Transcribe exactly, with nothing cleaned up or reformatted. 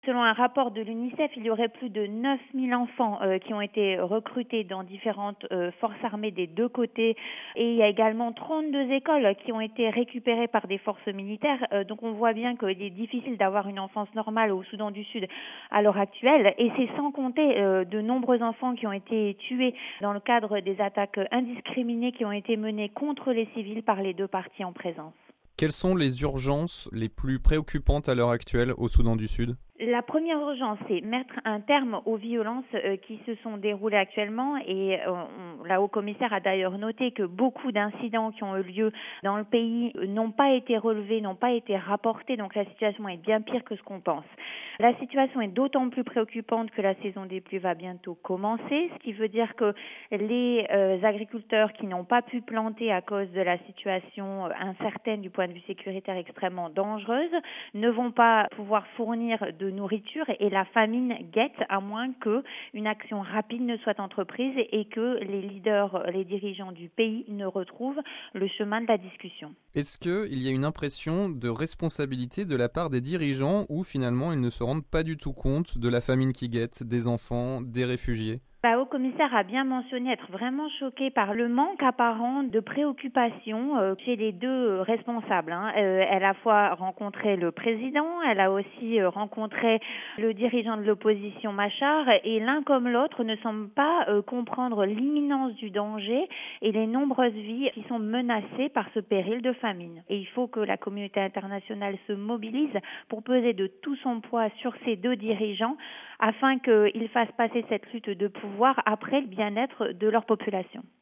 Selon un rapport de l'UNICEF, il y aurait plus de neuf mille enfants euh, qui ont été recrutés dans différentes euh, forces armées des deux côtés. Et il y a également trente-deux écoles qui ont été récupérées par des forces militaires. Euh, donc on voit bien qu'il est difficile d'avoir une enfance normale au Soudan du Sud à l'heure actuelle. Et c'est sans compter euh, de nombreux enfants qui ont été tués dans le cadre des attaques indiscriminées qui ont été menées contre les civils par les deux parties en présence. Quelles sont les urgences les plus préoccupantes à l'heure actuelle au Soudan du Sud ? La première urgence, c'est mettre un terme aux violences euh, qui se sont déroulées actuellement et euh, on, la haut-commissaire a d'ailleurs noté que beaucoup d'incidents qui ont eu lieu dans le pays n'ont pas été relevés, n'ont pas été rapportés, donc la situation est bien pire que ce qu'on pense. La situation est d'autant plus préoccupante que la saison des pluies va bientôt commencer, ce qui veut dire que les euh, agriculteurs qui n'ont pas pu planter à cause de la situation incertaine du point de vue sécuritaire extrêmement dangereuse ne vont pas pouvoir fournir de nourriture et la famine guette à moins qu'une action rapide ne soit entreprise et que les leaders, les dirigeants du pays ne retrouvent le chemin de la discussion. Est-ce qu'il y a une impression de responsabilité de la part des dirigeants ou finalement ils ne se rendent pas du tout compte de la famine qui guette, des enfants, des réfugiés ? La haut-commissaire a bien mentionné être vraiment choquée par le manque apparent de préoccupation euh, chez les deux euh, responsables. Hein. Euh, elle a à la fois rencontré le président, elle a aussi euh, rencontré le dirigeant de l'opposition Machar et l'un comme l'autre ne semble pas euh, comprendre l'imminence du danger et les nombreuses vies qui sont menacées par ce péril de famine. Et il faut que la communauté internationale se mobilise pour peser de tout son poids sur ces deux dirigeants afin qu'ils fassent passer cette lutte de pouvoir après le bien-être de leur population.